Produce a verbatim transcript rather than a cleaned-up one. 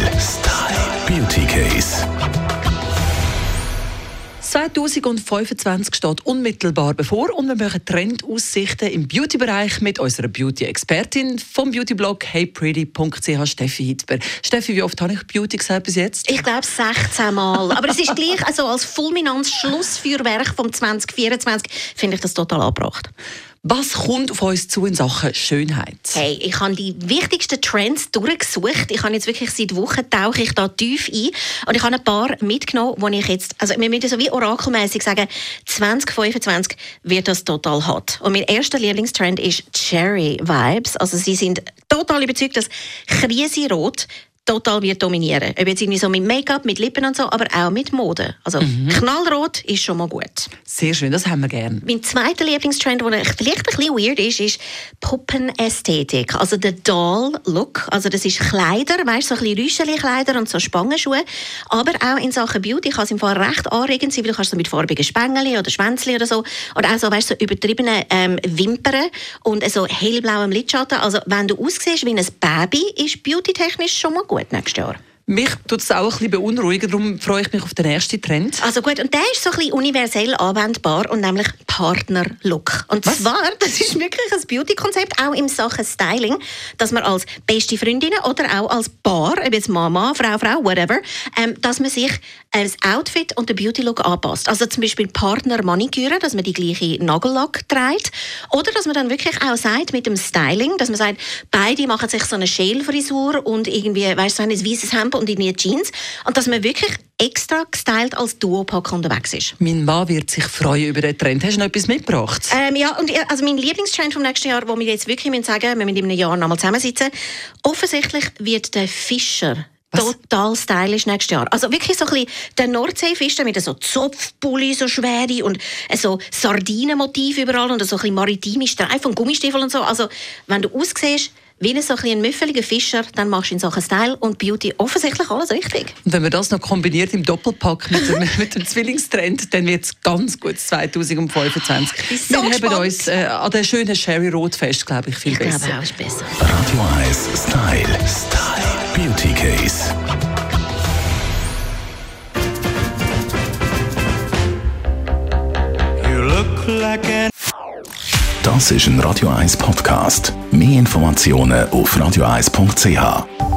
Style, Style, Beauty Case. zwanzig fünfundzwanzig steht unmittelbar bevor und wir machen Trendaussichten im Beauty-Bereich mit unserer Beauty-Expertin vom Beauty-Blog hey pretty punkt c h, Steffi Hitber. Steffi, wie oft habe ich Beauty gesagt bis jetzt? Ich glaube sechzehn Mal. Aber es ist gleich, also als fulminantes Schlussfeuerwerk vom zwanzig vierundzwanzig finde ich das total angebracht. Was kommt auf uns zu in Sachen Schönheit? Hey, ich habe die wichtigsten Trends durchgesucht. Ich habe jetzt wirklich seit Wochen tauche ich da tief ein und ich habe ein paar mitgenommen, wo ich jetzt, also wir müssen so wie orakelmäßig sagen, zwanzig fünfundzwanzig wird das total hot. Und mein erster Lieblingstrend ist Cherry Vibes. Also sie sind total überzeugt, dass Krisenrot total wird dominieren. Ob jetzt irgendwie so mit Make-up, mit Lippen und so, aber auch mit Mode. Also mhm. Knallrot ist schon mal gut. Sehr schön, das haben wir gerne. Mein zweiter Lieblingstrend, der vielleicht ein bisschen weird ist, ist Puppenästhetik. Also der Doll-Look. Also das ist Kleider, weißt du, so ein bisschen Rüscheli-Kleider und so Spangenschuhe. Aber auch in Sachen Beauty kann es im Fall recht anregend sein, weil du kannst so mit farbigen Spängeli oder Schwänzli oder so, oder auch so, weißt du, so übertriebene ähm, Wimpern und so hellblauem Lidschatten. Also wenn du aussiehst wie ein Baby, ist beauty-technisch schon mal gut nächstes Jahr. Mich tut es auch ein bisschen beunruhigen, darum freue ich mich auf den ersten Trend. Also gut, und der ist so ein bisschen universell anwendbar und nämlich Partner-Look. Und Was? zwar, das ist wirklich ein Beauty-Konzept, auch in Sachen Styling, dass man als beste Freundinnen oder auch als Paar, ob jetzt Mama, Frau, Frau, whatever, ähm, dass man sich das Outfit und den Beauty-Look anpasst. Also zum Beispiel Partner-Maniküre, dass man die gleiche Nagellack trägt. Oder dass man dann wirklich auch sagt, mit dem Styling, dass man sagt, beide machen sich so eine Schälfrisur und irgendwie, weißt du, ein weißes Hemd und in die Jeans. Und dass man wirklich extra gestylt als Duopack unterwegs ist. Mein Mann wird sich freuen über den Trend. Hast du noch etwas mitgebracht? Ähm, ja, und also mein Lieblingstrend vom nächsten Jahr, wo wir jetzt wirklich müssen sagen, wir müssen in einem Jahr noch mal zusammensitzen, offensichtlich wird der Fischer Was? total stylisch nächstes Jahr. Also wirklich so ein bisschen der Nordseefischer mit so Zopfpulli, so schwere und so Sardinenmotiv überall und so ein bisschen maritime Streifen und Gummistiefel und so. Also wenn du aussiehst wie ein, so ein müffeliger Fischer, dann machst du in Sachen Style und Beauty offensichtlich alles richtig. Und wenn man das noch kombiniert im Doppelpack mit dem, mit dem Zwillingstrend, dann wird es ganz gut zwanzig fünfundzwanzig. So wir haben gespannt. uns äh, an den schönen Sherry Rot fest, glaube ich, viel Ich besser. glaube auch, ist besser. Radio eins Style, Style, Beauty Case. You look like an Das ist ein Radio eins Podcast. Mehr Informationen auf radio eins punkt c h.